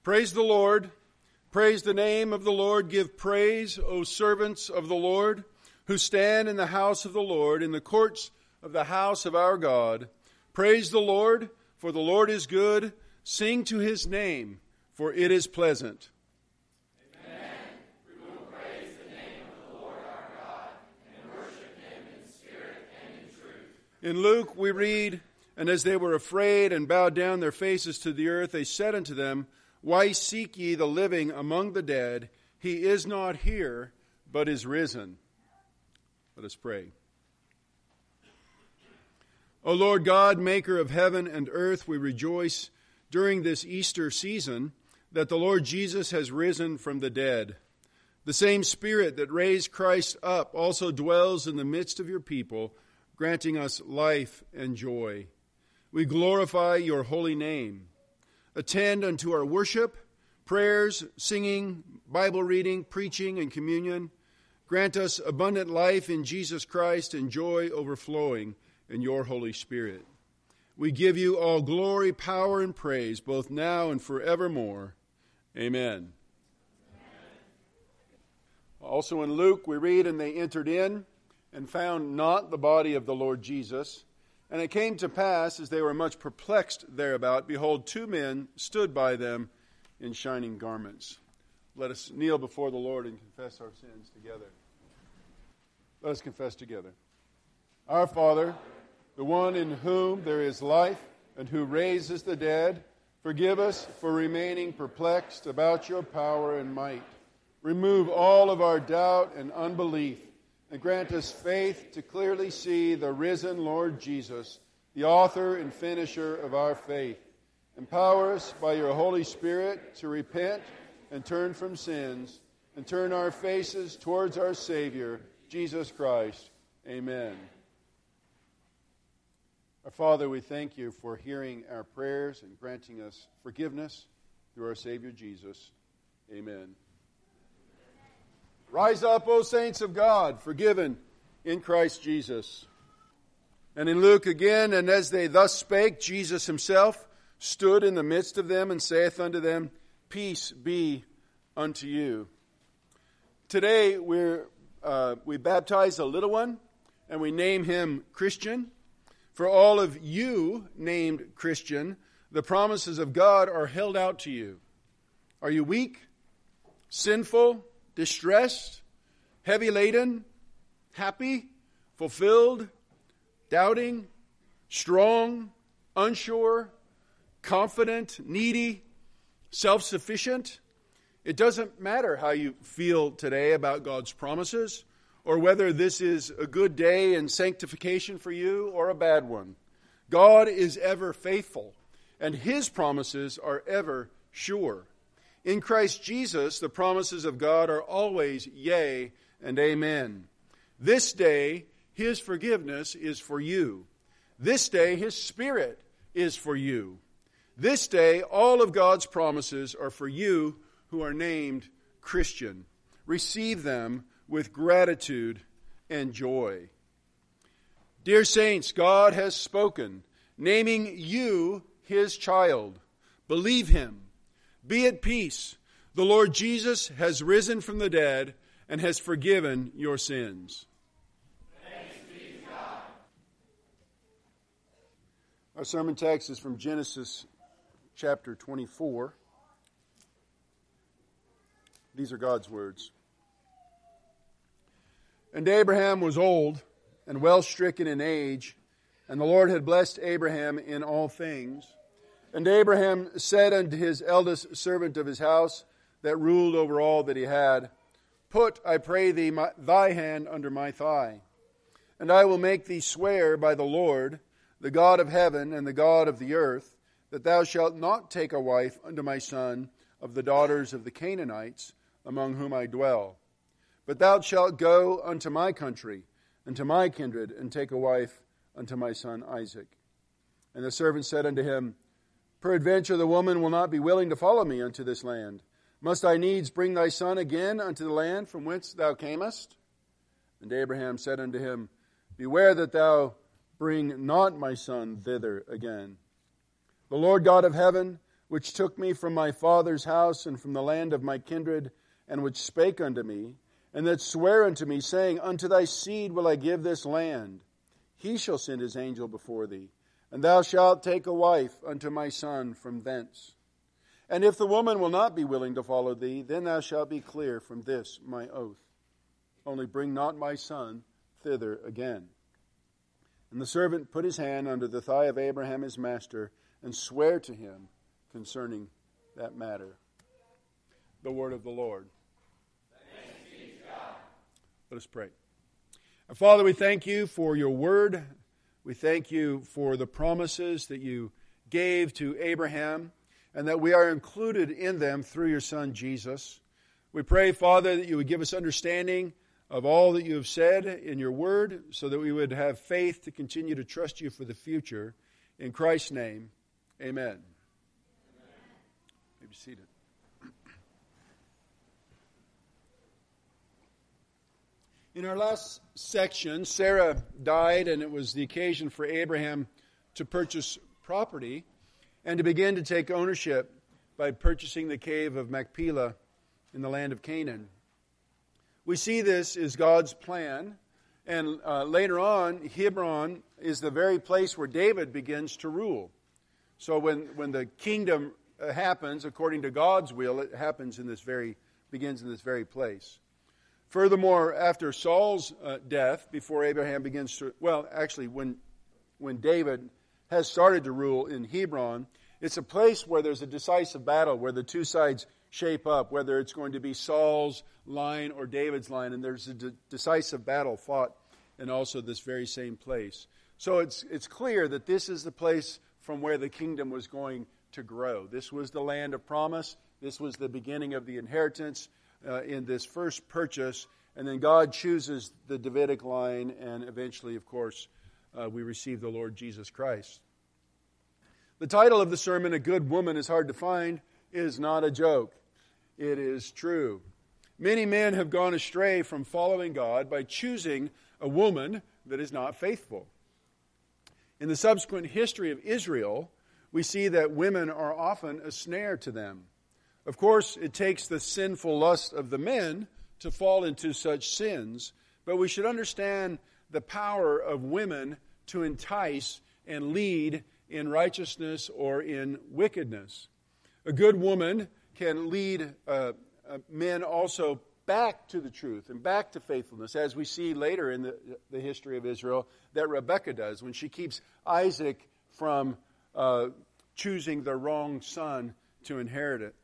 Praise the Lord. Praise the name of the Lord. Give praise, O servants of the Lord, who stand in the house of the Lord, in the courts of the house of our God. Praise the Lord, for the Lord is good. Sing to his name, for it is pleasant. Amen. We will praise the name of the Lord our God and worship him in spirit and in truth. In Luke we read, "And as they were afraid and bowed down their faces to the earth, they said unto them, Why seek ye the living among the dead? He is not here, but is risen." Let us pray. O Lord God, maker of heaven and earth, we rejoice during this Easter season that the Lord Jesus has risen from the dead. The same Spirit that raised Christ up also dwells in the midst of your people, granting us life and joy. We glorify your holy name. Attend unto our worship, prayers, singing, Bible reading, preaching, and communion. Grant us abundant life in Jesus Christ and joy overflowing in your Holy Spirit. We give you all glory, power, and praise, both now and forevermore. Amen. Also in Luke we read, "And they entered in and found not the body of the Lord Jesus. And it came to pass, as they were much perplexed thereabout, behold, two men stood by them in shining garments." Let us kneel before the Lord and confess our sins together. Let us confess together. Our Father, the one in whom there is life and who raises the dead, forgive us for remaining perplexed about your power and might. Remove all of our doubt and unbelief, and grant us faith to clearly see the risen Lord Jesus, the author and finisher of our faith. Empower us by your Holy Spirit to repent and turn from sins, and turn our faces towards our Savior, Jesus Christ. Amen. Our Father, we thank you for hearing our prayers and granting us forgiveness through our Savior Jesus. Amen. Rise up, O saints of God, forgiven in Christ Jesus. And in Luke again, "And as they thus spake, Jesus himself stood in the midst of them, and saith unto them, Peace be unto you." Today we baptize a little one, and we name him Christian. For all of you named Christian, the promises of God are held out to you. Are you weak, sinful, distressed, heavy laden, happy, fulfilled, doubting, strong, unsure, confident, needy, self-sufficient? It doesn't matter how you feel today about God's promises, or whether this is a good day in sanctification for you or a bad one. God is ever faithful, and his promises are ever sure. In Christ Jesus, the promises of God are always yea and amen. This day, his forgiveness is for you. This day, his Spirit is for you. This day, all of God's promises are for you who are named Christian. Receive them with gratitude and joy. Dear saints, God has spoken, naming you his child. Believe him. Be at peace. The Lord Jesus has risen from the dead and has forgiven your sins. Thanks be to God. Our sermon text is from Genesis chapter 24. These are God's words. "And Abraham was old and well stricken in age, and the Lord had blessed Abraham in all things. And Abraham said unto his eldest servant of his house, that ruled over all that he had, Put, I pray thee, thy hand under my thigh, and I will make thee swear by the Lord, the God of heaven and the God of the earth, that thou shalt not take a wife unto my son of the daughters of the Canaanites, among whom I dwell. But thou shalt go unto my country, and to my kindred, and take a wife unto my son Isaac. And the servant said unto him, Peradventure the woman will not be willing to follow me unto this land. Must I needs bring thy son again unto the land from whence thou camest? And Abraham said unto him, Beware that thou bring not my son thither again. The Lord God of heaven, which took me from my father's house and from the land of my kindred, and which spake unto me, and that sware unto me, saying, Unto thy seed will I give this land. He shall send his angel before thee, and thou shalt take a wife unto my son from thence. And if the woman will not be willing to follow thee, then thou shalt be clear from this my oath. Only bring not my son thither again. And the servant put his hand under the thigh of Abraham his master, and sware to him concerning that matter. The word of the Lord. Thanks be to God. Let us pray. Our Father, we thank you for your word. We thank you for the promises that you gave to Abraham, and that we are included in them through your Son, Jesus. We pray, Father, that you would give us understanding of all that you have said in your word, so that we would have faith to continue to trust you for the future. In Christ's name, amen. You may be seated. In our last section, Sarah died, and it was the occasion for Abraham to purchase property and to begin to take ownership by purchasing the cave of Machpelah in the land of Canaan. We see this as God's plan, and later on, Hebron is the very place where David begins to rule. So when the kingdom happens according to God's will, it begins in this very place. Furthermore, after Saul's death, before Abraham begins to, when David has started to rule in Hebron, it's a place where there's a decisive battle, where the two sides shape up, whether it's going to be Saul's line or David's line, and there's a decisive battle fought in also this very same place. So it's clear that this is the place from where the kingdom was going to grow. This was the land of promise. This was the beginning of the inheritance in this first purchase, and then God chooses the Davidic line, and eventually, of course, we receive the Lord Jesus Christ. The title of the sermon, A Good Woman is Hard to Find, is not a joke. It is true. Many men have gone astray from following God by choosing a woman that is not faithful. In the subsequent history of Israel, we see that women are often a snare to them. Of course, it takes the sinful lust of the men to fall into such sins, but we should understand the power of women to entice and lead in righteousness or in wickedness. A good woman can lead men also back to the truth and back to faithfulness, as we see later in the history of Israel that Rebekah does when she keeps Isaac from choosing the wrong son to inherit.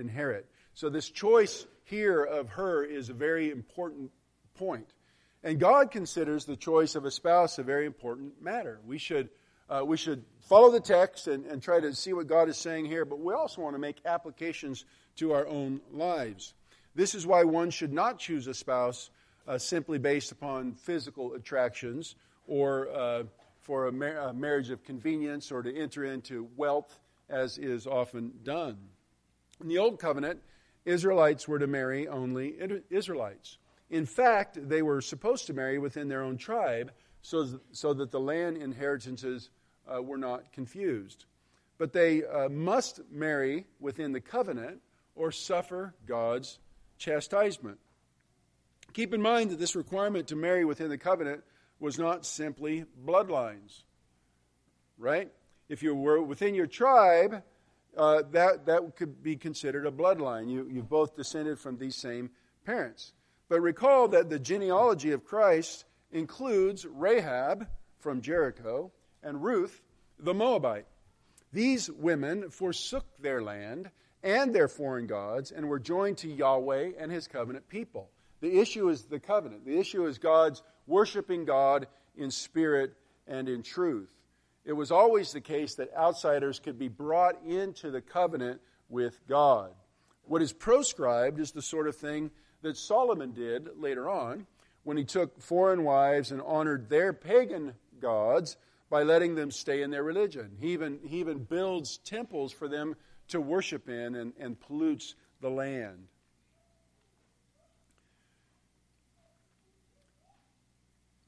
So this choice here of her is a very important point. And God considers the choice of a spouse a very important matter. We should follow the text and try to see what God is saying here, but we also want to make applications to our own lives. This is why one should not choose a spouse simply based upon physical attractions or for a marriage of convenience or to enter into wealth, as is often done. In the Old Covenant, Israelites were to marry only Israelites. In fact, they were supposed to marry within their own tribe so that the land inheritances were not confused. But they must marry within the covenant or suffer God's chastisement. Keep in mind that this requirement to marry within the covenant was not simply bloodlines, right? If you were within your tribe, that could be considered a bloodline. You've both descended from these same parents. But recall that the genealogy of Christ includes Rahab from Jericho and Ruth the Moabite. These women forsook their land and their foreign gods and were joined to Yahweh and his covenant people. The issue is the covenant. The issue is God's worshiping God in spirit and in truth. It was always the case that outsiders could be brought into the covenant with God. What is proscribed is the sort of thing that Solomon did later on when he took foreign wives and honored their pagan gods by letting them stay in their religion. He even builds temples for them to worship in and pollutes the land.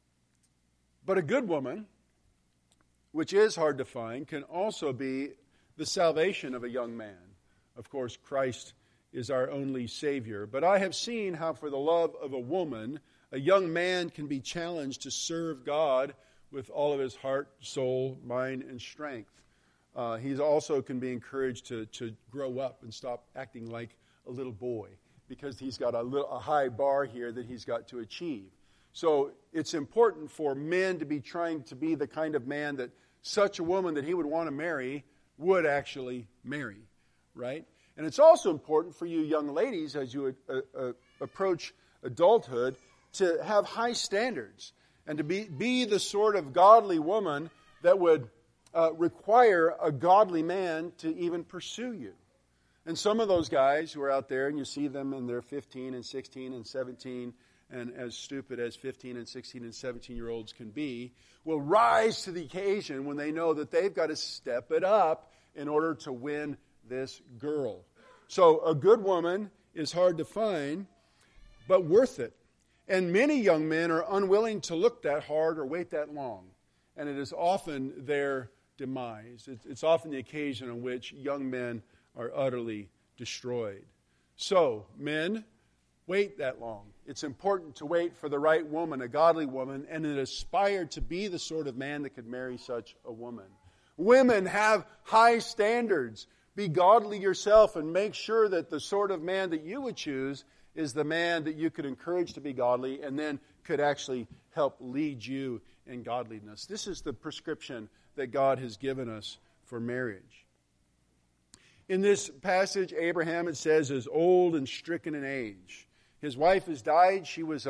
But a good woman, which is hard to find, can also be the salvation of a young man. Of course, Christ is our only Savior. But I have seen how for the love of a woman, a young man can be challenged to serve God with all of his heart, soul, mind, and strength. He also can be encouraged to grow up and stop acting like a little boy, because he's got a high bar here that he's got to achieve. So it's important for men to be trying to be the kind of man that such a woman that he would want to marry would actually marry, right? And it's also important for you young ladies, as you approach adulthood, to have high standards and to be the sort of godly woman that would require a godly man to even pursue you. And some of those guys who are out there, and you see them and they're 15 and 16 and 17, and as stupid as 15 and 16 and 17-year-olds can be, will rise to the occasion when they know that they've got to step it up in order to win this girl. So a good woman is hard to find, but worth it. And many young men are unwilling to look that hard or wait that long. And it is often their demise. It's often the occasion on which young men are utterly destroyed. So, men, wait that long. It's important to wait for the right woman, a godly woman, and to aspire to be the sort of man that could marry such a woman. Women, have high standards. Be godly yourself and make sure that the sort of man that you would choose is the man that you could encourage to be godly and then could actually help lead you in godliness. This is the prescription that God has given us for marriage. In this passage, Abraham, it says, is old and stricken in age. His wife has died. She was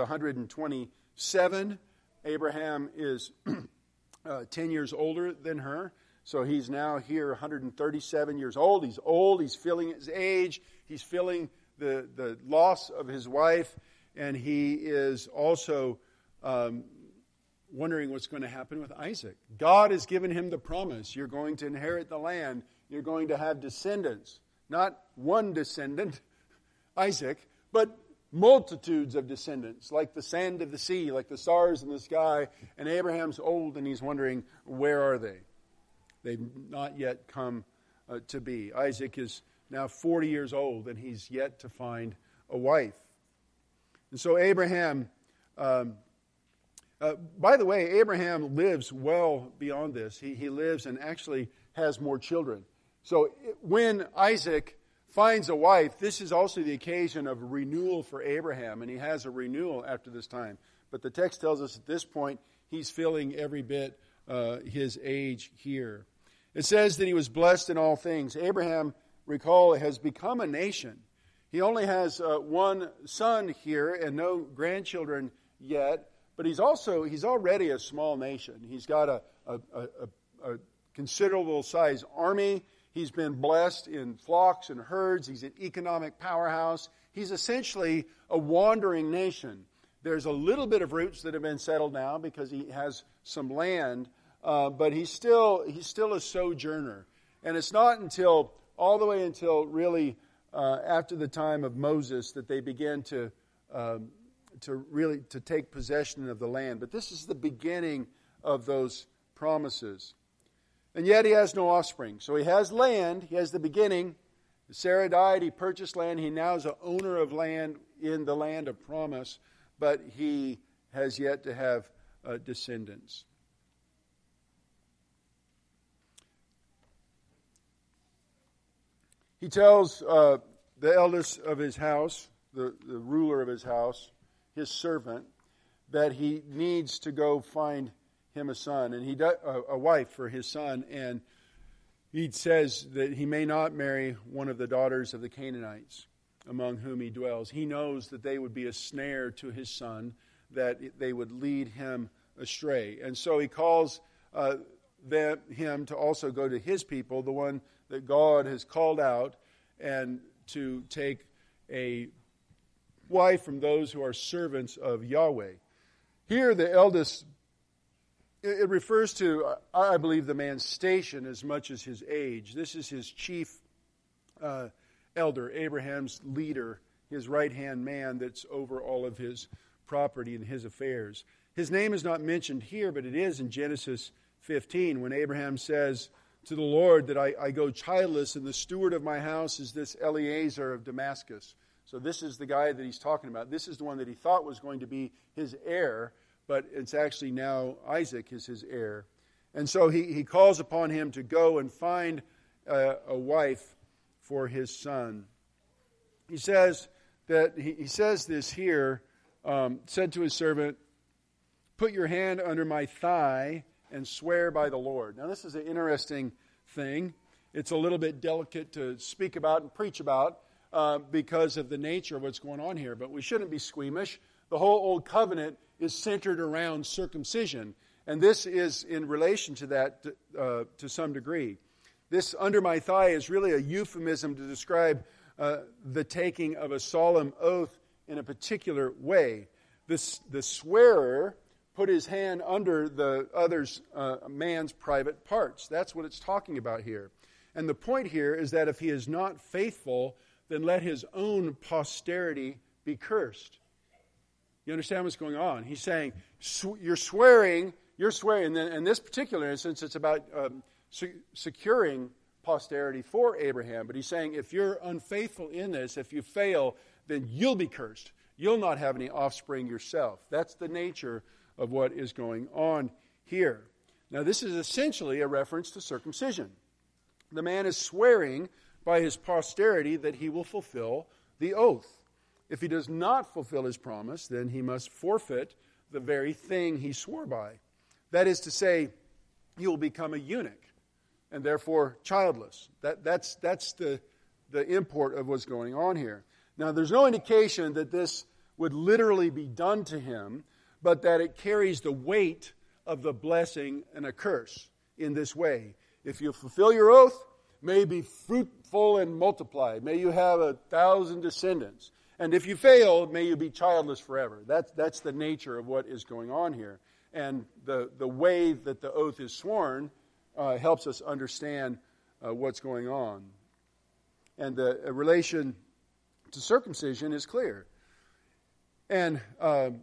127. Abraham is 10 years older than her. So he's now here 137 years old. He's old. He's feeling his age. He's feeling the loss of his wife. And he is also wondering what's going to happen with Isaac. God has given him the promise. You're going to inherit the land. You're going to have descendants. Not one descendant, Isaac, but multitudes of descendants, like the sand of the sea, like the stars in the sky. And Abraham's old and he's wondering, where are they? They've not yet come to be. Isaac is now 40 years old and he's yet to find a wife. And so Abraham, by the way, Abraham lives well beyond this. He lives and actually has more children. So when Isaac finds a wife, this is also the occasion of renewal for Abraham, and he has a renewal after this time. But the text tells us at this point he's feeling every bit his age here. It says that he was blessed in all things. Abraham, recall, has become a nation. He only has one son here and no grandchildren yet, but he's already a small nation. He's got a considerable size army. He's been blessed in flocks and herds. He's an economic powerhouse. He's essentially a wandering nation. There's a little bit of roots that have been settled now because he has some land, but he's still a sojourner. And it's not until all the way until really after the time of Moses that they begin to take possession of the land. But this is the beginning of those promises. And yet he has no offspring. So he has land. He has the beginning. Sarah died. He purchased land. He now is an owner of land in the land of promise. But he has yet to have descendants. He tells the eldest of his house, the ruler of his house, his servant, that he needs to go find him a son, and a wife for his son, and he says that he may not marry one of the daughters of the Canaanites among whom he dwells. He knows that they would be a snare to his son, that they would lead him astray. And so he calls him to also go to his people, the one that God has called out, and to take a wife from those who are servants of Yahweh. Here the eldest, it refers to, I believe, the man's station as much as his age. This is his chief elder, Abraham's leader, his right-hand man that's over all of his property and his affairs. His name is not mentioned here, but it is in Genesis 15 when Abraham says, to the Lord that I go childless, and the steward of my house is this Eliezer of Damascus. So this is the guy that he's talking about. This is the one that he thought was going to be his heir, but it's actually now Isaac is his heir. And so he calls upon him to go and find a wife for his son. He says that he says this here, said to his servant, "Put your hand under my thigh and swear by the Lord." Now this is an interesting thing. It's a little bit delicate to speak about and preach about because of the nature of what's going on here. But we shouldn't be squeamish. The whole Old Covenant is centered around circumcision. And this is in relation to that to some degree. This under my thigh is really a euphemism to describe the taking of a solemn oath in a particular way. The swearer put his hand under the other's man's private parts. That's what it's talking about here. And the point here is that if he is not faithful, then let his own posterity be cursed. You understand what's going on? He's saying, you're swearing, and then in this particular instance, it's about securing posterity for Abraham. But he's saying, if you're unfaithful in this, if you fail, then you'll be cursed. You'll not have any offspring yourself. That's the nature of what is going on here. Now, this is essentially a reference to circumcision. The man is swearing by his posterity that he will fulfill the oath. If he does not fulfill his promise, then he must forfeit the very thing he swore by. That is to say, he will become a eunuch and therefore childless. That's the import of what's going on here. Now, there's no indication that this would literally be done to him, but that it carries the weight of the blessing and a curse in this way. If you fulfill your oath, may you be fruitful and multiply. May you have 1,000 descendants. And if you fail, may you be childless forever. That's the nature of what is going on here. And the way that the oath is sworn helps us understand what's going on. And the relation to circumcision is clear. And I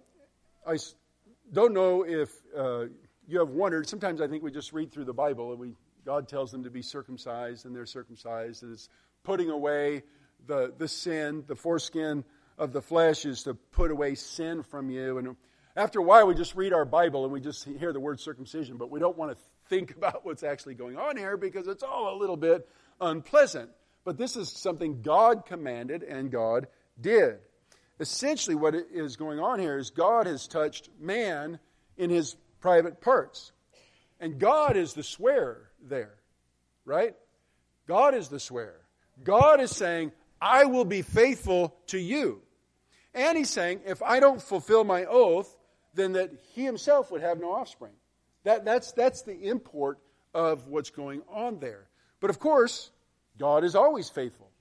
don't know if you have wondered, sometimes I think we just read through the Bible and God tells them to be circumcised and they're circumcised, and it's putting away the sin. The foreskin of the flesh is to put away sin from you. And after a while we just read our Bible and we just hear the word circumcision, but we don't want to think about what's actually going on here because it's all a little bit unpleasant. But this is something God commanded and God did. Essentially what is going on here is God has touched man in his private parts. And God is the swearer there, right? God is the swearer. God is saying, I will be faithful to you. And he's saying, if I don't fulfill my oath, then that he himself would have no offspring. That's the import of what's going on there. But of course, God is always faithful.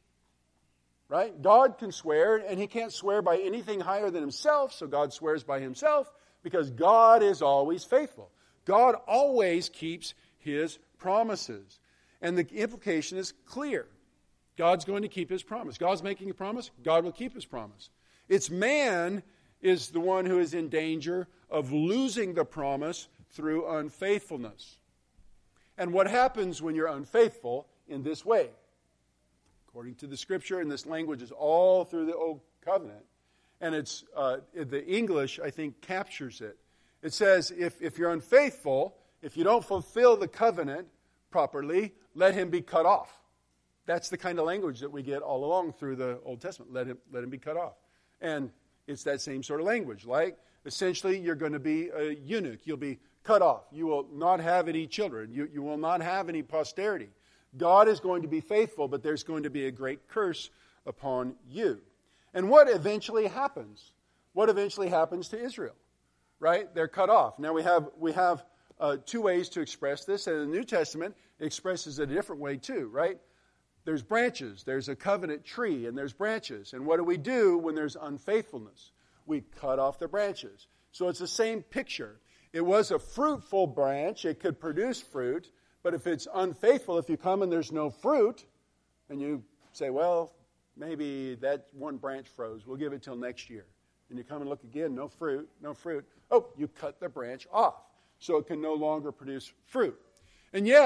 Right? God can swear, and he can't swear by anything higher than himself, so God swears by himself because God is always faithful. God always keeps his promises. And the implication is clear. God's going to keep his promise. God's making a promise. God will keep his promise. It's man is the one who is in danger of losing the promise through unfaithfulness. And what happens when you're unfaithful in this way? According to the Scripture, and this language is all through the Old Covenant, and it's the English, I think, captures it. It says, if you're unfaithful, if you don't fulfill the covenant properly, let him be cut off. That's the kind of language that we get all along through the Old Testament. Let him be cut off. And it's that same sort of language. Like, essentially, you're going to be a eunuch. You'll be cut off. You will not have any children. You will not have any posterity. God is going to be faithful, but there's going to be a great curse upon you. And what eventually happens? What eventually happens to Israel? Right? They're cut off. Now we have two ways to express this, and the New Testament expresses it a different way too, right? There's branches. There's a covenant tree, and there's branches. And what do we do when there's unfaithfulness? We cut off the branches. So it's the same picture. It was a fruitful branch. It could produce fruit. But if it's unfaithful, if you come and there's no fruit, and you say, well, maybe that one branch froze. We'll give it till next year. And you come and look again, no fruit, no fruit. Oh, you cut the branch off. So it can no longer produce fruit. And yet,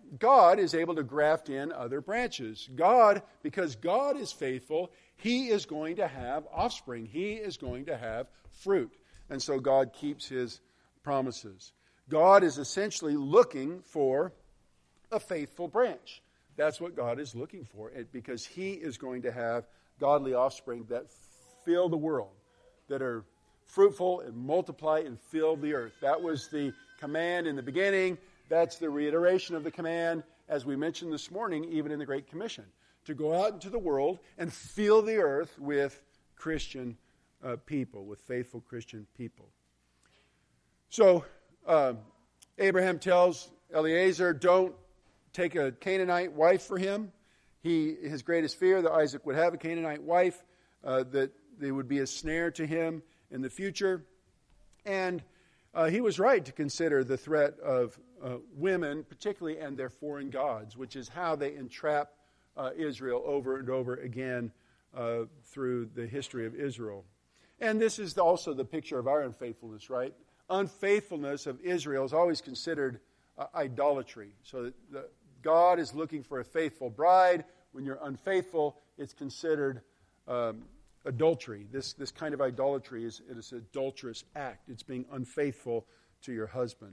God is able to graft in other branches. God, because God is faithful, He is going to have offspring. He is going to have fruit. And so God keeps His promises. God is essentially looking for a faithful branch. That's what God is looking for, because He is going to have godly offspring that fill the world, that are fruitful and multiply and fill the earth. That was the command in the beginning. That's the reiteration of the command, as we mentioned this morning, even in the Great Commission, to go out into the world and fill the earth with Christian people, with faithful Christian people. So Abraham tells Eliezer, don't take a Canaanite wife for him. His greatest fear that Isaac would have a Canaanite wife, that they would be a snare to him in the future. And he was right to consider the threat of women, particularly, and their foreign gods, which is how they entrap Israel over and over again through the history of Israel. And this is also the picture of our unfaithfulness, right? Unfaithfulness of Israel is always considered idolatry. So God is looking for a faithful bride. When you're unfaithful, it's considered adultery. This kind of idolatry is an adulterous act. It's being unfaithful to your husband.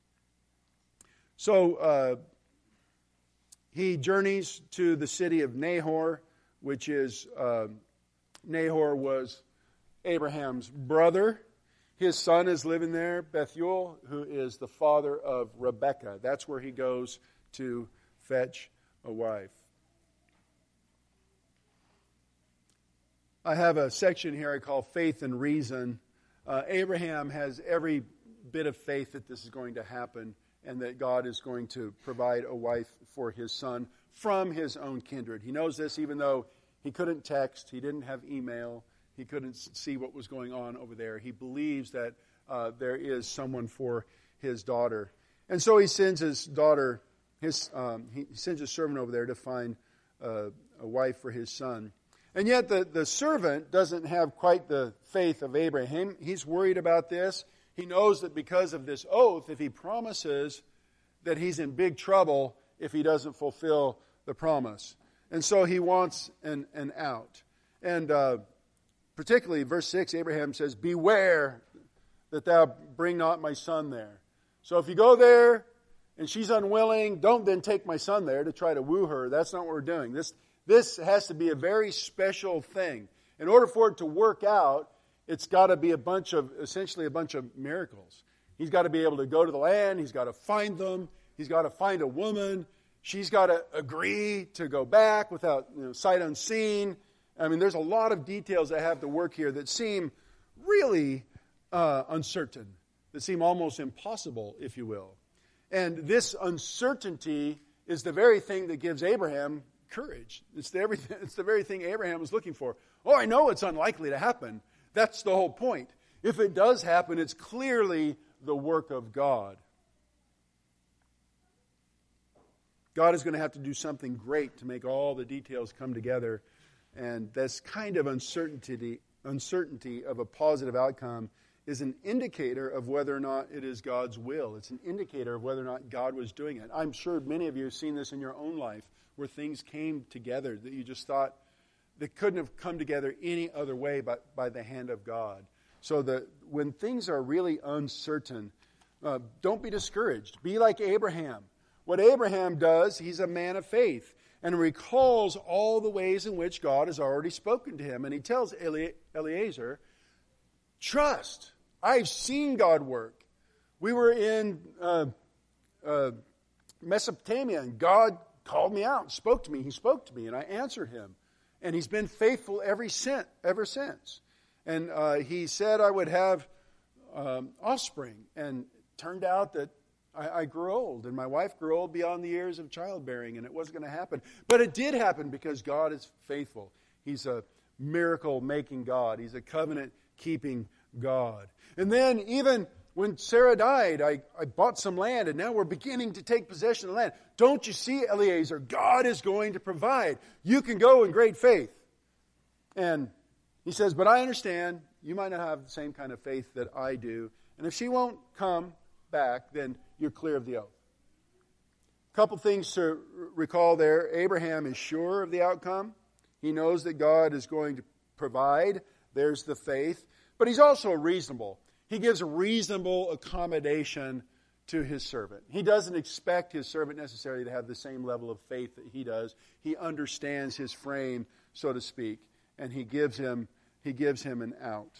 So he journeys to the city of Nahor, which is, Nahor was Abraham's brother. His son is living there, Bethuel, who is the father of Rebekah. That's where he goes to fetch a wife. I have a section here I call Faith and Reason. Abraham has every bit of faith that this is going to happen and that God is going to provide a wife for his son from his own kindred. He knows this even though he couldn't text, he didn't have email, he couldn't see what was going on over there. He believes that there is someone for his daughter. And so he sends his daughter, he sends his servant over there to find a wife for his son. And yet the servant doesn't have quite the faith of Abraham. He's worried about this. He knows that because of this oath, if he promises, that he's in big trouble if he doesn't fulfill the promise. And so he wants an out. And particularly verse 6, Abraham says, beware that thou bring not my son there. So if you go there and she's unwilling, don't then take my son there to try to woo her. That's not what we're doing. This has to be a very special thing. In order for it to work out, it's got to be essentially a bunch of miracles. He's got to be able to go to the land. He's got to find them. He's got to find a woman. She's got to agree to go back without sight unseen. I mean, there's a lot of details that have to work here that seem really uncertain, that seem almost impossible, if you will. And this uncertainty is the very thing that gives Abraham courage. It's the very thing Abraham was looking for. Oh, I know it's unlikely to happen. That's the whole point. If it does happen, it's clearly the work of God. God is going to have to do something great to make all the details come together. And this kind of uncertainty of a positive outcome is an indicator of whether or not it is God's will. It's an indicator of whether or not God was doing it. I'm sure many of you have seen this in your own life, where things came together that you just thought they couldn't have come together any other way but by the hand of God. So that when things are really uncertain, don't be discouraged. Be like Abraham. What Abraham does, he's a man of faith and recalls all the ways in which God has already spoken to him. And he tells Eliezer, trust. I've seen God work. We were in Mesopotamia, and God called me out, spoke to me. He spoke to me, and I answered him. And he's been faithful ever since. And he said I would have offspring. And it turned out that I grew old, and my wife grew old beyond the years of childbearing, and it wasn't going to happen. But it did happen because God is faithful. He's a miracle-making God. He's a covenant-keeping God. And then even when Sarah died, I bought some land, and now we're beginning to take possession of the land. Don't you see, Eliezer? God is going to provide. You can go in great faith. And he says, but I understand you might not have the same kind of faith that I do. And if she won't come back, then you're clear of the oath. A couple things to recall there. Abraham is sure of the outcome. He knows that God is going to provide. There's the faith. But he's also reasonable. He gives a reasonable accommodation to his servant. He doesn't expect his servant necessarily to have the same level of faith that he does. He understands his frame, so to speak, and he gives him an out.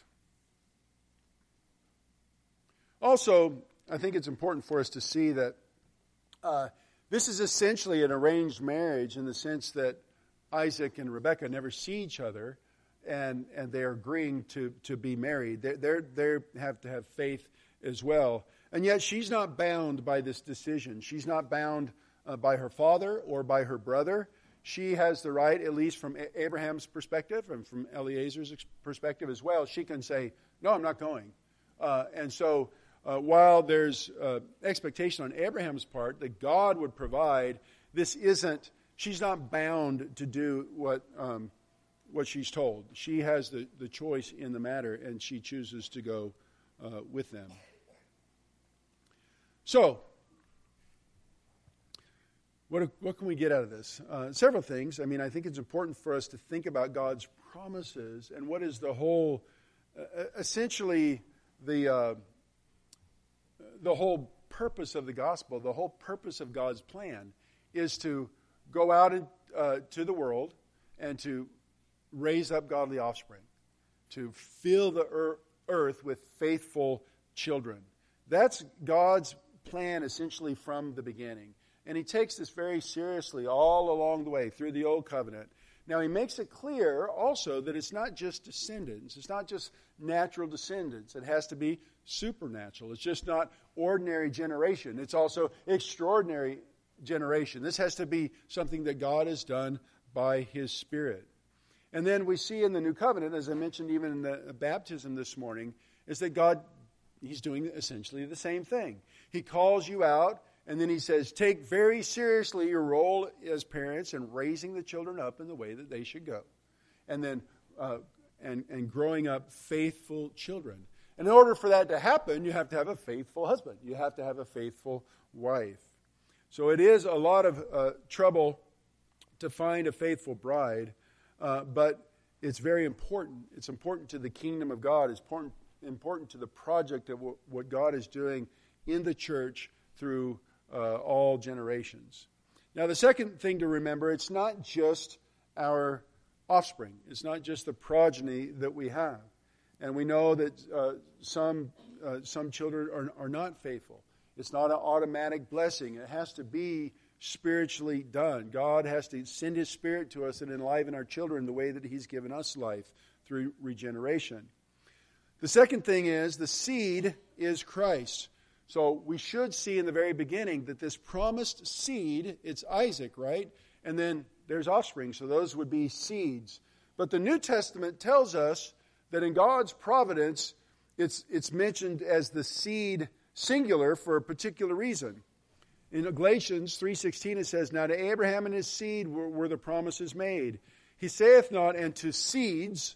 Also, I think it's important for us to see that this is essentially an arranged marriage in the sense that Isaac and Rebekah never see each other, and they're agreeing to be married. They have to have faith as well. And yet she's not bound by this decision. She's not bound by her father or by her brother. She has the right, at least from Abraham's perspective and from Eliezer's perspective as well, she can say, no, I'm not going. And so while there's expectation on Abraham's part that God would provide, she's not bound to do what she's told. She has the choice in the matter, and she chooses to go with them. So, what can we get out of this? Several things. I mean, I think it's important for us to think about God's promises and what is the whole, essentially the whole purpose of the gospel, the whole purpose of God's plan is to go out to the world and to raise up godly offspring, to fill the earth with faithful children. That's God's plan essentially from the beginning. And he takes this very seriously all along the way through the Old Covenant. Now he makes it clear also that it's not just descendants. It's not just natural descendants. It has to be supernatural. It's just not ordinary generation. It's also extraordinary generation. This has to be something that God has done by his Spirit. And then we see in the New Covenant, as I mentioned even in the baptism this morning, is that God, he's doing essentially the same thing. He calls you out, and then he says, take very seriously your role as parents in raising the children up in the way that they should go. And then and growing up faithful children. And in order for that to happen, you have to have a faithful husband. You have to have a faithful wife. So it is a lot of trouble to find a faithful bride, but it's very important. It's important to the kingdom of God. It's important to the project of what God is doing in the church through all generations. Now, the second thing to remember, it's not just our offspring. It's not just the progeny that we have. And we know that some children are not faithful. It's not an automatic blessing. It has to be spiritually done. God has to send his Spirit to us and enliven our children the way that he's given us life through regeneration. The second thing is the seed is Christ. So we should see in the very beginning that this promised seed, it's Isaac, right? And then there's offspring, so those would be seeds. But the New Testament tells us that in God's providence, it's mentioned as the seed singular for a particular reason. In Galatians 3:16 it says, now to Abraham and his seed were the promises made. He saith not, and to seeds,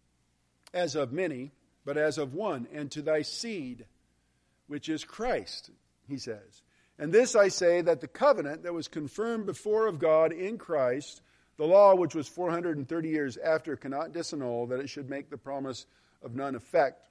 as of many, but as of one, and to thy seed, which is Christ, he says. And this I say, that the covenant that was confirmed before of God in Christ, the law which was 430 years after, cannot disannul, that it should make the promise of none effect.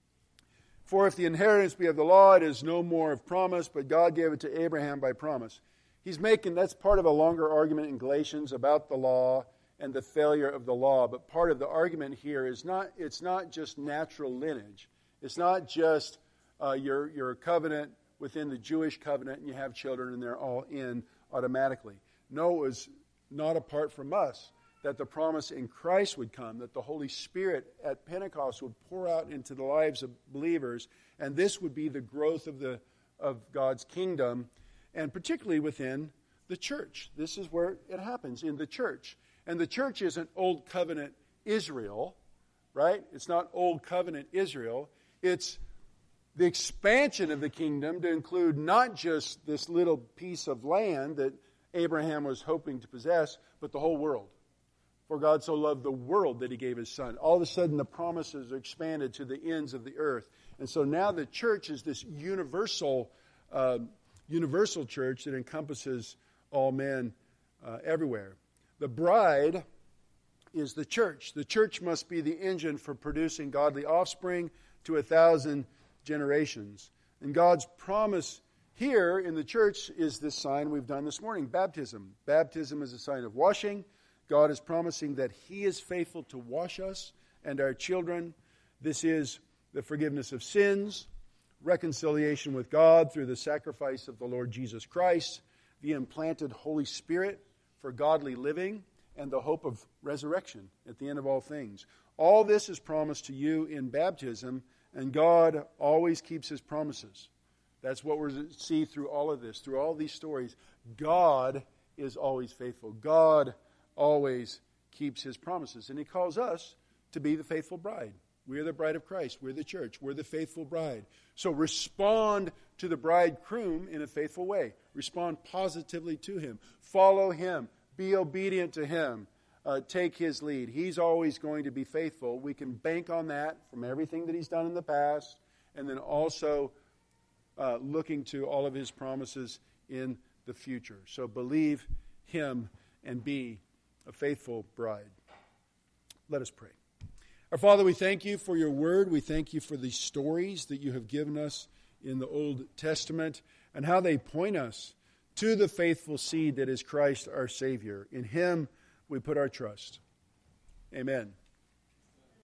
For if the inheritance be of the law, it is no more of promise, but God gave it to Abraham by promise. That's part of a longer argument in Galatians about the law and the failure of the law. But part of the argument here is it's not just natural lineage. It's not just your covenant within the Jewish covenant and you have children and they're all in automatically. No, it was not apart from us that the promise in Christ would come, that the Holy Spirit at Pentecost would pour out into the lives of believers, and this would be the growth of God's kingdom, and particularly within the church. This is where it happens, in the church. And the church isn't Old Covenant Israel, right? It's not Old Covenant Israel. It's the expansion of the kingdom to include not just this little piece of land that Abraham was hoping to possess, but the whole world. For God so loved the world that he gave his son. All of a sudden the promises are expanded to the ends of the earth. And so now the church is this universal universal church that encompasses all men everywhere. The bride is the church. The church must be the engine for producing godly offspring to 1,000 generations. And God's promise here in the church is this sign we've done this morning, baptism. Baptism is a sign of washing. God is promising that He is faithful to wash us and our children. This is the forgiveness of sins, reconciliation with God through the sacrifice of the Lord Jesus Christ, the implanted Holy Spirit for godly living, and the hope of resurrection at the end of all things. All this is promised to you in baptism, and God always keeps His promises. That's what we see through all of this, through all these stories. God is always faithful. God always keeps His promises, and He calls us to be the faithful bride. We are the bride of Christ. We're the church. We're the faithful bride. So respond to the bridegroom in a faithful way. Respond positively to Him. Follow Him. Be obedient to Him. Take His lead. He's always going to be faithful. We can bank on that from everything that He's done in the past, and then also looking to all of His promises in the future. So believe Him and be a faithful bride. Let us pray. Our Father, we thank You for Your word. We thank You for the stories that You have given us in the Old Testament and how they point us to the faithful seed that is Christ our Savior. In Him we put our trust. Amen.